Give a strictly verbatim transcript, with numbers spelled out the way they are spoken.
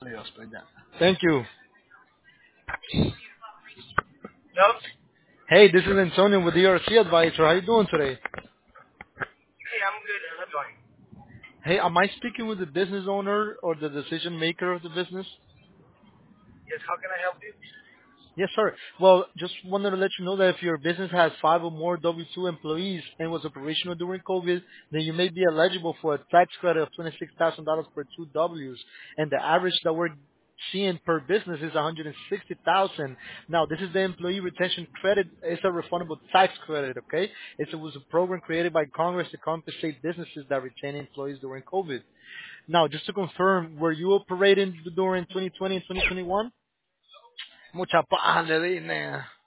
Thank you. Nope. Hey, this is Antonio with E R C Advisor. How you doing today? Hey, I'm good. How's it going? Hey, am I speaking with the business owner or the decision maker of the business? Yes, how can I help you? Yes, sir. Well, just wanted to let you know that if your business has five or more W two employees and was operational during COVID, then you may be eligible for a tax credit of twenty-six thousand dollars per two Ws. And the average that we're seeing per business is one hundred sixty thousand dollars. Now, this is the employee retention credit. It's a refundable tax credit, okay? It was a program created by Congress to compensate businesses that retain employees during COVID. Now, just to confirm, were you operating during twenty twenty and twenty twenty-one? Mucha paz le di, nena.